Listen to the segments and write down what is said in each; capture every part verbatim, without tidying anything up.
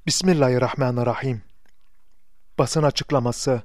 Bismillahirrahmanirrahim. Basın açıklaması.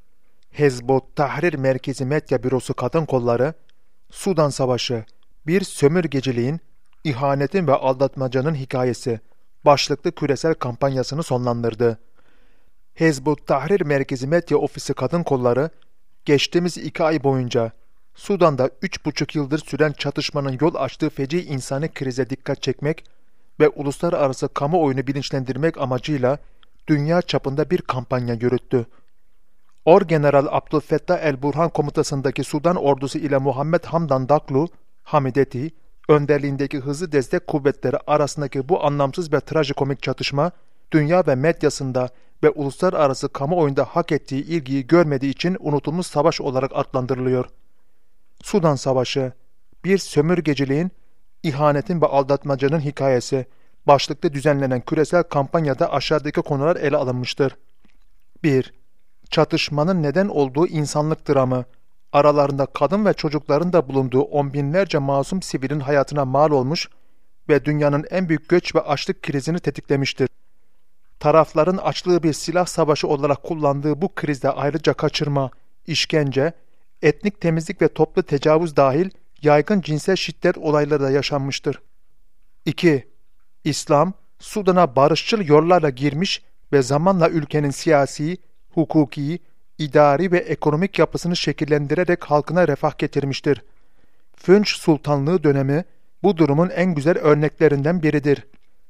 Hezb-ı Tahrir Merkezi Medya Bürosu Kadın Kolları, Sudan Savaşı, bir sömürgeciliğin, ihanetin ve aldatmacanın hikayesi başlıklı küresel kampanyasını sonlandırdı. Hezb-ı Tahrir Merkezi Medya Ofisi Kadın Kolları, geçtiğimiz iki ay boyunca Sudan'da üç buçuk yıldır süren çatışmanın yol açtığı feci insani krize dikkat çekmek ve uluslararası kamuoyunu bilinçlendirmek amacıyla dünya çapında bir kampanya yürüttü. Orgeneral Abdülfettah el-Burhan komutasındaki Sudan ordusu ile Muhammed Hamdan Daglo, Hamideti, önderliğindeki hızlı destek kuvvetleri arasındaki bu anlamsız ve trajikomik çatışma, dünya ve medyasında ve uluslararası kamuoyunda hak ettiği ilgiyi görmediği için unutulmuş savaş olarak adlandırılıyor. Sudan Savaşı, bir sömürgeciliğin, ihanetin ve aldatmacanın hikayesi başlıklı düzenlenen küresel kampanyada aşağıdaki konular ele alınmıştır. bir. Çatışmanın neden olduğu insanlık dramı, aralarında kadın ve çocukların da bulunduğu on binlerce masum sivilin hayatına mal olmuş ve dünyanın en büyük göç ve açlık krizini tetiklemiştir. Tarafların açlığı bir silah savaşı olarak kullandığı bu krizde ayrıca kaçırma, işkence, etnik temizlik ve toplu tecavüz dahil yaygın cinsel şiddet olayları da yaşanmıştır. iki. İslam, Sudan'a barışçıl yollarla girmiş ve zamanla ülkenin siyasi, hukuki, idari ve ekonomik yapısını şekillendirerek halkına refah getirmiştir. Fünç Sultanlığı dönemi bu durumun en güzel örneklerinden biridir.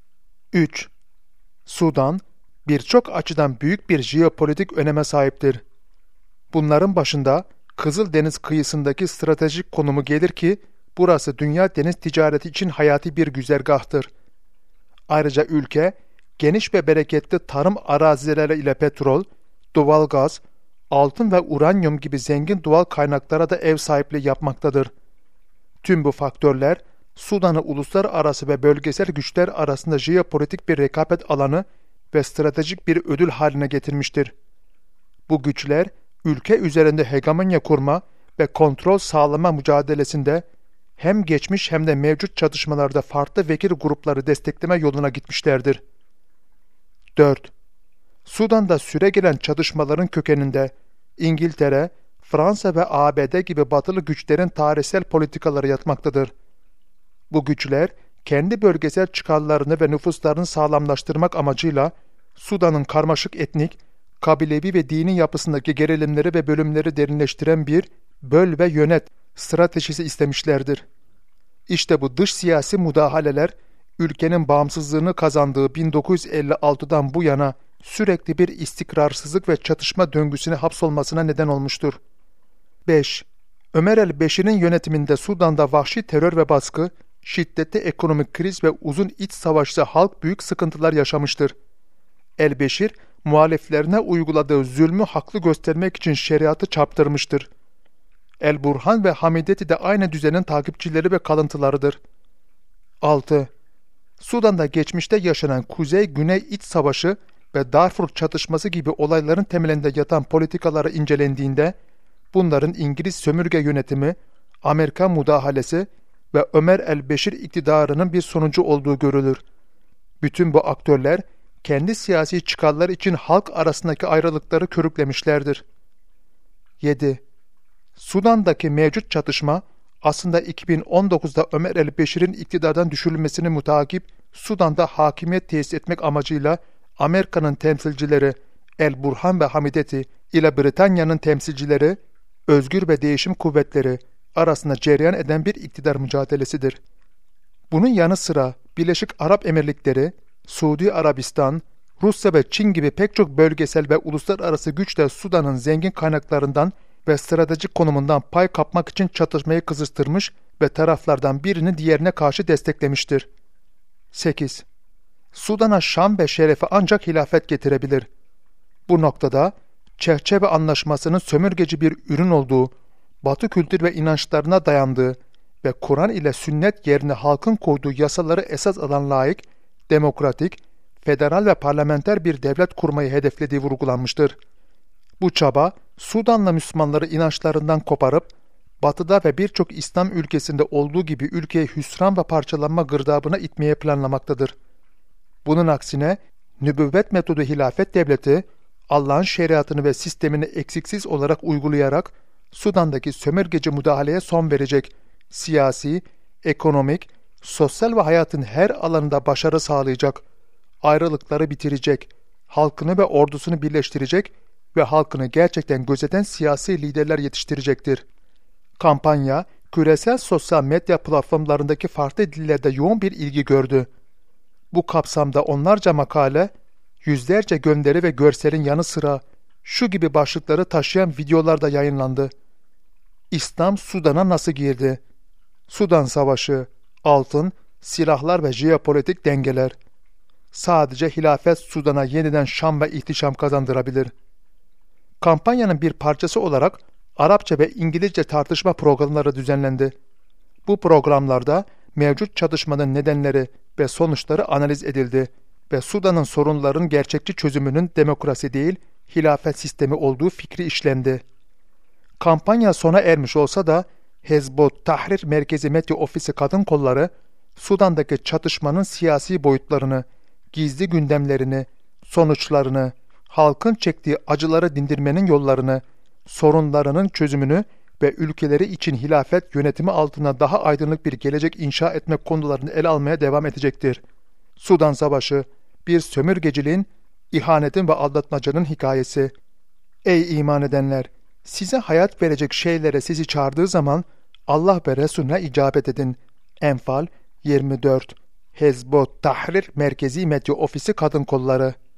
üç. Sudan, birçok açıdan büyük bir jeopolitik öneme sahiptir. Bunların başında Kızıldeniz kıyısındaki stratejik konumu gelir ki, burası dünya deniz ticareti için hayati bir güzergahtır. Ayrıca ülke, geniş ve bereketli tarım arazileri ile petrol, doğalgaz, altın ve uranyum gibi zengin doğal kaynaklara da ev sahipliği yapmaktadır. Tüm bu faktörler, Sudan'ı uluslararası ve bölgesel güçler arasında jeopolitik bir rekabet alanı ve stratejik bir ödül haline getirmiştir. Bu güçler, ülke üzerinde hegemonya kurma ve kontrol sağlama mücadelesinde hem geçmiş hem de mevcut çatışmalarda farklı vekil grupları destekleme yoluna gitmişlerdir. dört. Sudan'da süregelen çatışmaların kökeninde İngiltere, Fransa ve A B D gibi batılı güçlerin tarihsel politikaları yatmaktadır. Bu güçler, kendi bölgesel çıkarlarını ve nüfuslarını sağlamlaştırmak amacıyla Sudan'ın karmaşık etnik, kabilevi ve dini yapısındaki gerilimleri ve bölümleri derinleştiren bir böl ve yönet stratejisi istemişlerdir. İşte bu dış siyasi müdahaleler, ülkenin bağımsızlığını kazandığı bin dokuz yüz elli altıdan bu yana sürekli bir istikrarsızlık ve çatışma döngüsüne hapsolmasına neden olmuştur. beş. Ömer el-Beşir'in yönetiminde Sudan'da vahşi terör ve baskı, şiddetli ekonomik kriz ve uzun iç savaşta halk büyük sıkıntılar yaşamıştır. El-Beşir, muhaliflerine uyguladığı zulmü haklı göstermek için şeriatı çarptırmıştır. El-Burhan ve Hamideti de aynı düzenin takipçileri ve kalıntılarıdır. altı. Sudan'da geçmişte yaşanan Kuzey-Güney İç Savaşı ve Darfur çatışması gibi olayların temelinde yatan politikaları incelendiğinde, bunların İngiliz sömürge yönetimi, Amerikan müdahalesi ve Ömer el-Beşir iktidarının bir sonucu olduğu görülür. Bütün bu aktörler, kendi siyasi çıkarlar için halk arasındaki ayrılıkları körüklemişlerdir. yedi. Sudan'daki mevcut çatışma, aslında iki bin on dokuzda Ömer el-Beşir'in iktidardan düşürülmesini mutakip Sudan'da hakimiyet tesis etmek amacıyla Amerika'nın temsilcileri El-Burhan ve Hamideti ile Britanya'nın temsilcileri Özgür ve Değişim Kuvvetleri arasında cereyan eden bir iktidar mücadelesidir. Bunun yanı sıra Birleşik Arap Emirlikleri, Suudi Arabistan, Rusya ve Çin gibi pek çok bölgesel ve uluslararası güçle Sudan'ın zengin kaynaklarından ve stratejik konumundan pay kapmak için çatışmayı kızıştırmış ve taraflardan birini diğerine karşı desteklemiştir. sekiz. Sudan'a şan ve şerefe ancak hilafet getirebilir. Bu noktada çerçeve anlaşmasının sömürgeci bir ürün olduğu, Batı kültür ve inançlarına dayandığı ve Kur'an ile sünnet yerine halkın koyduğu yasaları esas alan laik, demokratik, federal ve parlamenter bir devlet kurmayı hedeflediği vurgulanmıştır. Bu çaba, Sudanlı Müslümanları inançlarından koparıp, Batı'da ve birçok İslam ülkesinde olduğu gibi ülkeyi hüsran ve parçalanma gırdabına itmeye planlamaktadır. Bunun aksine nübüvvet metodu hilafet devleti, Allah'ın şeriatını ve sistemini eksiksiz olarak uygulayarak Sudan'daki sömürgeci müdahaleye son verecek, siyasi, ekonomik, sosyal ve hayatın her alanında başarı sağlayacak, ayrılıkları bitirecek, halkını ve ordusunu birleştirecek ve halkını gerçekten gözeten siyasi liderler yetiştirecektir. Kampanya, küresel sosyal medya platformlarındaki farklı dillerde yoğun bir ilgi gördü. Bu kapsamda onlarca makale, yüzlerce gönderi ve görselin yanı sıra şu gibi başlıkları taşıyan videolar da yayınlandı. İslam Sudan'a nasıl girdi? Sudan Savaşı, altın, silahlar ve jeopolitik dengeler. Sadece hilafet Sudan'a yeniden şan ve ihtişam kazandırabilir. Kampanyanın bir parçası olarak Arapça ve İngilizce tartışma programları düzenlendi. Bu programlarda mevcut çatışmanın nedenleri ve sonuçları analiz edildi ve Sudan'ın sorunların gerçekçi çözümünün demokrasi değil, hilafet sistemi olduğu fikri işlendi. Kampanya sona ermiş olsa da Hezbollah Tahrir Merkezi Medya Ofisi Kadın Kolları, Sudan'daki çatışmanın siyasi boyutlarını, gizli gündemlerini, sonuçlarını, halkın çektiği acıları dindirmenin yollarını, sorunlarının çözümünü ve ülkeleri için hilafet yönetimi altında daha aydınlık bir gelecek inşa etmek konularını ele almaya devam edecektir. Sudan Savaşı, bir sömürgeciliğin, ihanetin ve aldatmacanın hikayesi. Ey iman edenler! Size hayat verecek şeylere sizi çağırdığı zaman Allah ve Resulüne icabet edin. Enfal yirmi dört. Hezbollah Tahrir Merkezi Medya Ofisi Kadın Kolları.